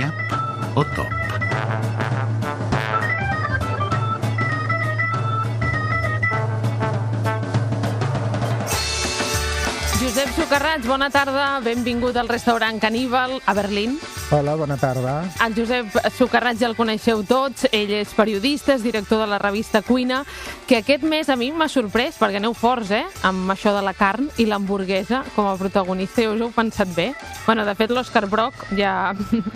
nyap o top? Josep Socarrats, bona tarda. Benvingut al restaurant Caníbal a Berlín. Hola, bona tarda. El Josep Socarrats ja el coneixeu tots. Ell és periodista, és director de la revista Cuina, que aquest mes a mi m'ha sorprès, perquè aneu forts, amb això de la carn i l'hamburguesa com a protagonista. Us heu pensat bé? Bueno, de fet, l'Òscar Brock ja...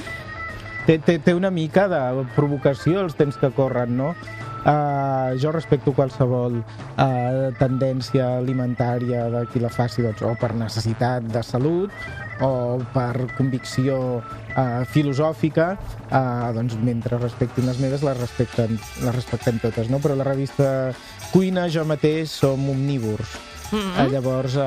Té una mica de provocació els temps que corren, no? Jo respecto qualsevol tendència alimentària de qui la faci, doncs, o per necessitat de salut o per convicció filosòfica, doncs mentre respectin les meves les respectem totes, no? Però la revista Cuina, jo mateix, som omnívors. Llavors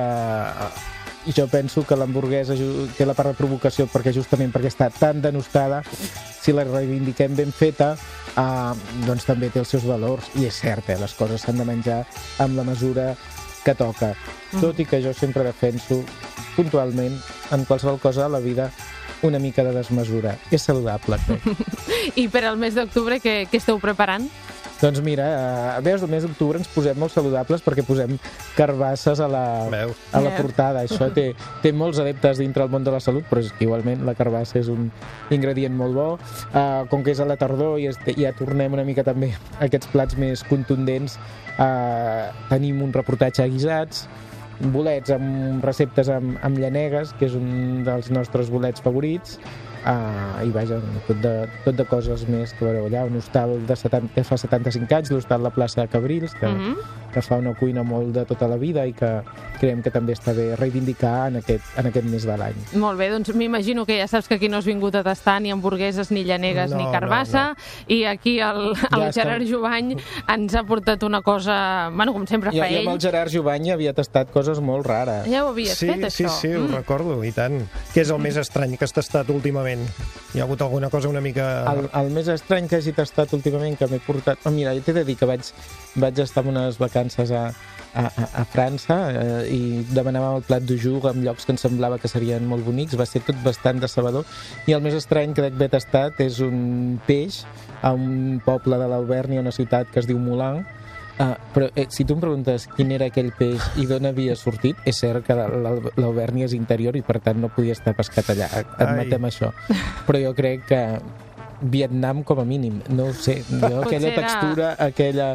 jo penso que l'hamburguesa té la part de provocació perquè està tan denostada, si la reivindiquem ben feta, doncs també té els seus valors. I és cert, les coses s'han de menjar amb la mesura que toca. Tot i que jo sempre defenso puntualment en qualsevol cosa a la vida una mica de desmesura. És saludable, crec. I per al mes d'octubre què esteu preparant? Doncs mira, veus, el mes d'octubre ens posem molt saludables perquè posem carbasses a la portada. Això té molts adeptes dintre el món de la salut, però és que igualment la carbassa és un ingredient molt bo. Com que és a la tardor i ja tornem una mica també a aquests plats més contundents, tenim un reportatge a guisats, bolets amb receptes amb llanegues, que és un dels nostres bolets favorits, i vaja, tot de coses més que veureu allà, un hostal que fa 75 anys, l'hostal La Plaça de Cabrils, que fa una cuina molt de tota la vida i que creiem que també està bé reivindicar en aquest mes de l'any. Molt bé, doncs m'imagino que ja saps que aquí no has vingut a tastar ni hamburgueses, ni llanegues, ni carbassa, i aquí el Gerard Jubany ens ha portat una cosa, bueno, com sempre fa ell. Jo amb el Gerard Jubany havia tastat coses molt rares. Ja ho havies fet, això? Sí, ho recordo, i tant. Què és el més estrany que has tastat últimament? Hi ha hagut alguna cosa una mica... El més estrany que hagi tastat últimament, que m'he portat... Mira, t'he de dir que vaig estar en unes vacances a França i demanàvem el plat du jour en llocs que ens semblava que serien molt bonics. Va ser tot bastant decebedor. I el més estrany que d'haver tastat és un peix a un poble de l'Alvèrnia, una ciutat que es diu Moulins. Però si tu em preguntes quin era aquell peix i d'on havia sortit, és cert que l'Alvèrnia és interior i per tant no podia estar pescat allà, admetem això, però jo crec que Vietnam com a mínim, no ho sé, aquella textura, aquella...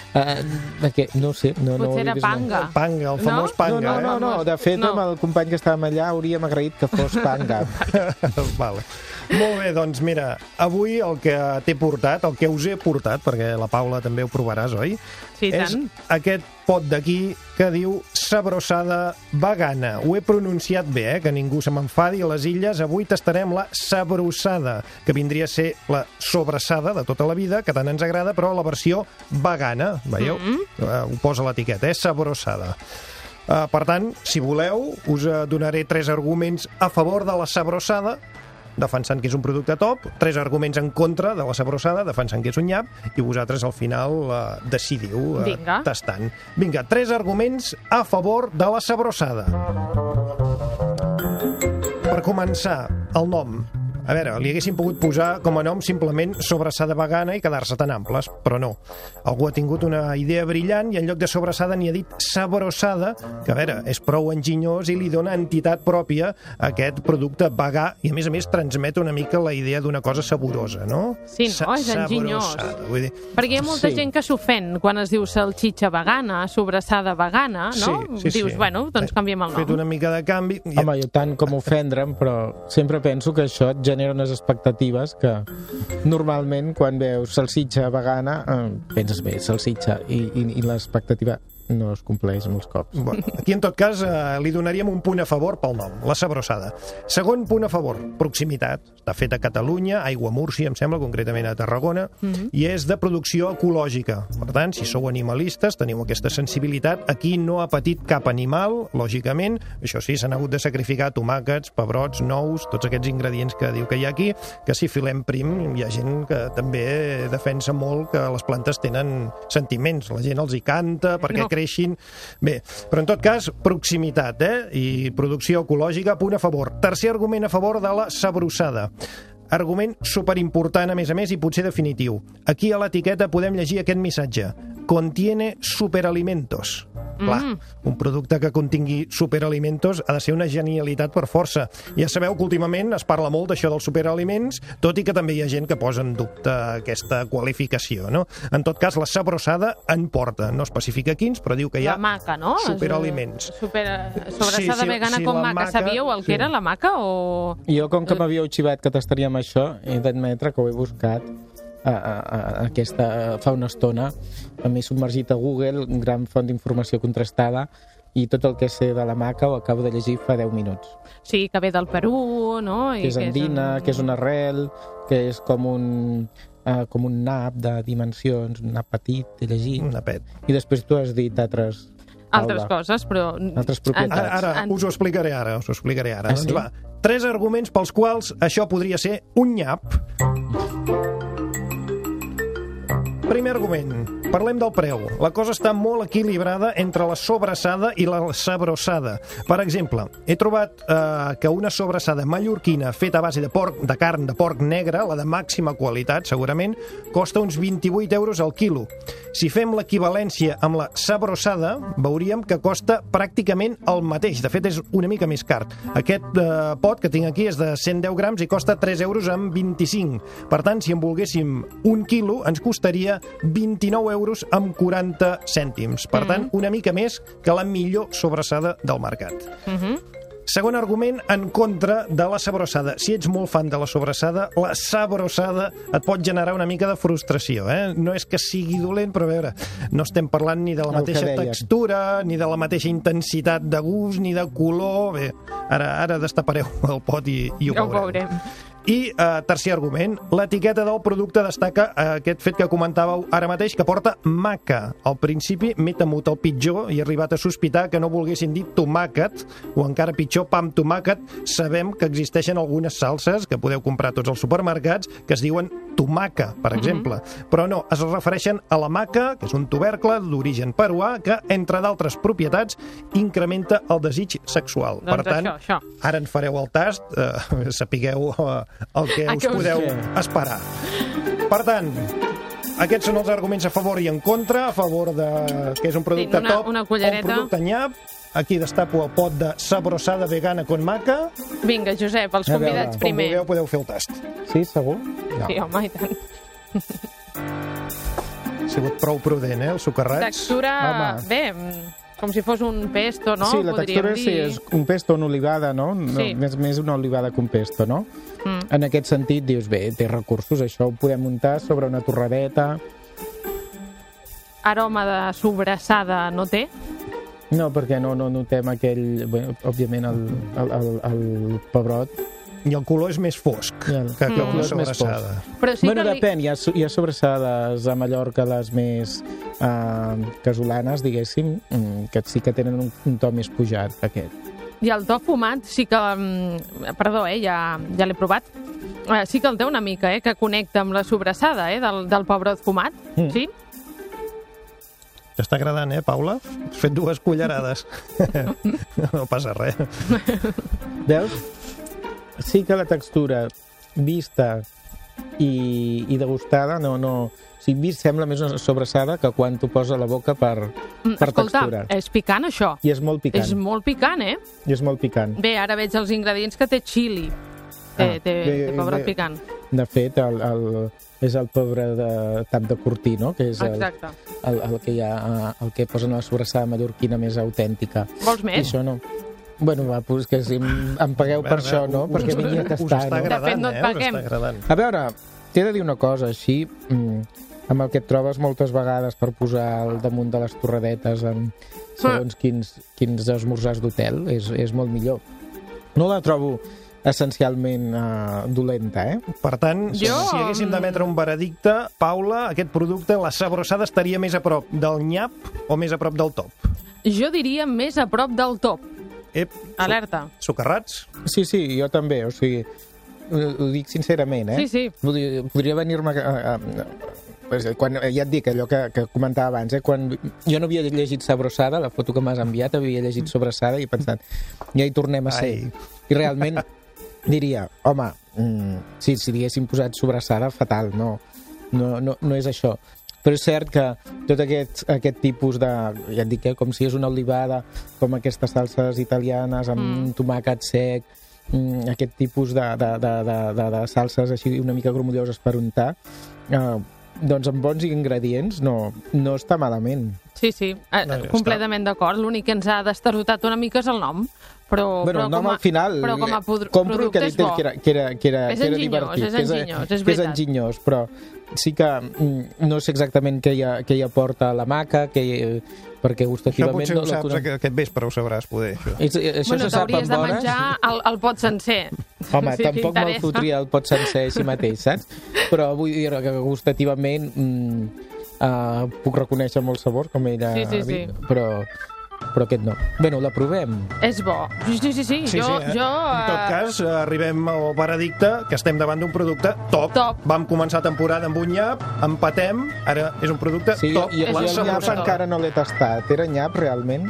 no sé, potser era panga. El famós panga. No, de fet amb el company que estàvem allà hauríem agraït que fos panga. Vale. Molt bé, doncs mira, avui el que t'he portat, el que us he portat, perquè la Paula també ho provaràs, oi? Sí, és tant. Aquest pot d'aquí que diu sabrosada vegana. Ho he pronunciat bé, que ningú se m'enfadi. A les Illes avui tastarem la sabrossada, que vindria a ser la sobrassada de tota la vida, que tant ens agrada, però la versió vegana, veieu? Ho posa l'etiqueta, sabrossada. Per tant, si voleu, us donaré 3 arguments a favor de la sabrossada, defensant que és un producte top, 3 arguments en contra de la sabrossada, defensant que és un nyap, i vosaltres al final decidiu tastant. Vinga, 3 arguments a favor de la sabrossada. Per començar, el nom. A veure, li haguessin pogut posar com a nom simplement sobrassada vegana i quedar-se tan amples, però no. Algú ha tingut una idea brillant i en lloc de sobrassada n'hi ha dit sabrossada, que a veure, és prou enginyós i li dona entitat pròpia a aquest producte vegà i a més transmet una mica la idea d'una cosa saborosa, no? Sí, no? És enginyós. Vull dir... Perquè hi ha molta gent que s'ofèn quan es diu salxitxa vegana, sobrassada vegana, no? Dius, bueno, doncs canviem el nom. Fet una mica de canvi... Home, jo tant com ofendre'm, però sempre penso que això et genera unes expectatives que normalment quan veus salsitxa vegana penses bé, salsitxa i l'expectativa no es compleix molts cops. Bueno, aquí, en tot cas, li donaríem un punt a favor pel nom, la sabrossada. Segon punt a favor, proximitat. Està fet a Catalunya, Aigua Múrcia, em sembla, concretament a Tarragona, i és de producció ecològica. Per tant, si sou animalistes, teniu aquesta sensibilitat. Aquí no ha patit cap animal, lògicament. Això sí, s'han hagut de sacrificar tomàquets, pebrots, nous, tots aquests ingredients que diu que hi ha aquí, que si filem prim, hi ha gent que també defensa molt que les plantes tenen sentiments. La gent els hi canta perquè creixin. Bé, però en tot cas, proximitat, i producció ecològica, punt a favor. Tercer argument a favor de la sabrossada. argument superimportant, a més, i potser definitiu. Aquí a l'etiqueta podem llegir aquest missatge. Contiene superalimentos. Clar, un producte que contingui superalimentos ha de ser una genialitat per força. Ja sabeu que últimament es parla molt d'això dels superaliments, tot i que també hi ha gent que posa en dubte aquesta qualificació, no? En tot cas, la Sabrosada en porta, no especifica quins, però diu que hi ha la maca, no? superaliments. Sobrassada vegana com maca. Sabíeu el que era la maca o...? Jo, com que m'havíeu xivat que tastaríem això, he d'admetre que ho he buscat fa una estona. M'he submergit a Google, una gran font d'informació contrastada, i tot el que sé de la maca ho acabo de llegir fa 10 minuts. Sí, que ve del Perú, no? Que és andina, que és una arrel, que és com un nap de dimensions, un nap petit, he llegit. Un napet. I després tu has dit altres coses, però... Altres propietats. Ara us ho explicaré ara. Ah, doncs sí? va, 3 arguments pels quals això podria ser un nyap. Primer argument, parlem del preu. La cosa està molt equilibrada entre la sobrassada i la sabrosada. Per exemple, he trobat que una sobrassada mallorquina feta a base de carn de porc negre, la de màxima qualitat, segurament, costa uns 28 euros al quilo. Si fem l'equivalència amb la sabrosada, veuríem que costa pràcticament el mateix. De fet, és una mica més car. Aquest pot que tinc aquí és de 110 grams i costa 3 euros amb 25. Per tant, si en volguéssim un quilo, ens costaria 29 euros amb 40 cèntims. Per tant, una mica més que la millor sobrassada del mercat. Segon argument en contra de la sabrosada. Si ets molt fan de la sobrassada, la sabrosada et pot generar una mica de frustració. No és que sigui dolent, però a veure, no estem parlant ni de la mateixa textura, ni de la mateixa intensitat de gust, ni de color... Bé, ara destapareu el pot i ho veurem. I tercer argument, l'etiqueta del producte destaca aquest fet que comentàveu ara mateix, que porta maca. Al principi m'he temut el pitjor i he arribat a sospitar que no volguessin dir tomàquet, o encara pitjor, pa amb tomàquet. Sabem que existeixen algunes salses que podeu comprar tots els supermercats que es diuen tomaca, per exemple. Però no, es refereixen a la maca, que és un tubercle d'origen peruà, que, entre d'altres propietats, incrementa el desig sexual. Doncs per tant, això. Ara en fareu el tast, sapigueu el que us podeu esperar. Per tant, aquests són els arguments a favor i en contra. A favor de que és un producte top, un producte nyap. Aquí destapo el pot de sabrosada vegana con maca. Vinga, Josep, els convidats primer. Com vulgueu, podeu fer el tast. Sí, segur? Sí, home, i tant. Ha sigut prou prudent, el socarrats. Textura, bé, com si fos un pesto, no? Sí, la textura sí, és un pesto, una olivada, no? Sí. Més una olivada que un pesto, no? En aquest sentit, dius, bé, té recursos, això ho podem muntar sobre una torradeta. Aroma de sobrassada no té? No, perquè no notem aquell... Bé, òbviament, el pebrot. I el color és més fosc que una sobrassada. Bueno, depèn. Hi ha sobrassades a Mallorca, les més casolanes, diguéssim, que sí que tenen un to més pujat, aquest. I el to fumat sí que... Perdó, ja l'he provat. Sí que el té una mica, que connecta amb la sobrassada, del pebrot fumat. Sí? T'està agradant, Paula? Has fet 2 cullerades. No passa res. Veus? Sí que la textura vista i degustada no... O sigui, vist sembla més una sobrassada que quan t'ho posa a la boca per textura. Escolta, és picant, això. I és molt picant. És molt picant, I és molt picant. Bé, ara veig els ingredients que té chili. Té pebrot picant. De fet, és el pebre de tap de Cortí, no? Que és el que posen a la sobrassada mallorquina més autèntica. Vols més? I això no. Bueno, va, pues que si em pagueu per això, no? Perquè vingui a tastar, no? De fet, no et paguem. A veure, t'he de dir una cosa, així, amb el que et trobes moltes vegades per posar al damunt de les torradetes en segons quins esmorzars d'hotel, és molt millor. No la trobo essencialment dolenta, Per tant, si haguéssim d'emetre un veredicte, Paula, aquest producte, la sabrosada, estaria més a prop del nyap o més a prop del top? Jo diria més a prop del top. Alerta. Socarrats? Sí, jo també, o sigui, ho dic sincerament, Sí. Podria venir-me... Quan, ja et dic allò que comentava abans, quan jo no havia llegit sabrosada, la foto que m'has enviat havia llegit sobrassada i he pensat, ja hi tornem a ser. I realment diria, home, si li haguéssim posat sobrassada, fatal, no és això. Però és cert que tot aquest tipus de, ja et dic, com si és una olivada, com aquestes salses italianes amb tomàquet sec, aquest tipus de salses així una mica gromolloses per untar, doncs amb bons ingredients no està malament. Sí, completament d'acord. L'únic que ens ha destarotat una mica és el nom. Però el nom al final com a compro producte és bo. que era divertit, és enginyós, però sí que no sé exactament què hi aporta la maca, perquè gustativament... Això potser ho saps aquest vespre, ho sabràs, poder. Això se sap t'hauries de menjar el pot sencer. Home, tampoc me'l fotria el pot sencer així mateix, saps? Però vull dir que gustativament puc reconèixer molts sabors, com ella ha dit, però aquest no. Bueno, la provem. És bo. Sí. En tot cas, arribem al veredicte que estem davant d'un producte top. Vam començar temporada amb un nyap, empatem, ara és un producte top. I el nyap encara no l'he tastat. Era nyap, realment?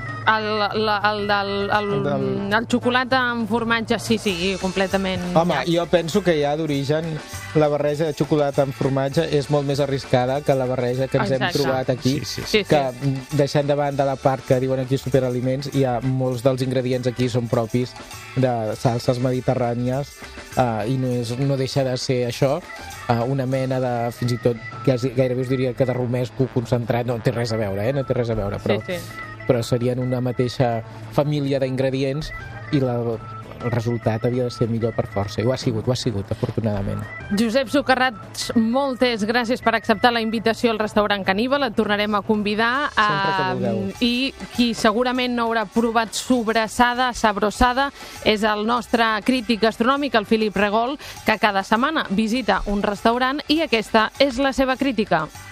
El xocolata amb formatge, sí, completament. Home, jo penso que ja d'origen la barreja de xocolata amb formatge és molt més arriscada que la barreja que ens hem trobat aquí, que deixant de banda la part que diuen aquí superaliments, hi ha molts dels ingredients aquí són propis de salses mediterrànies i no deixa de ser això una mena de, fins i tot gairebé us diria que de romesco concentrat, no té res a veure, no té res a veure, però serien una mateixa família d'ingredients i el resultat havia de ser millor per força, i ho ha sigut, afortunadament. Josep Socarrats, moltes gràcies per acceptar la invitació al restaurant Caníbal, et tornarem a convidar. Sempre que vulgueu. I qui segurament no haurà provat sabrossada, és el nostre crític gastronòmic, el Filip Regol, que cada setmana visita un restaurant i aquesta és la seva crítica.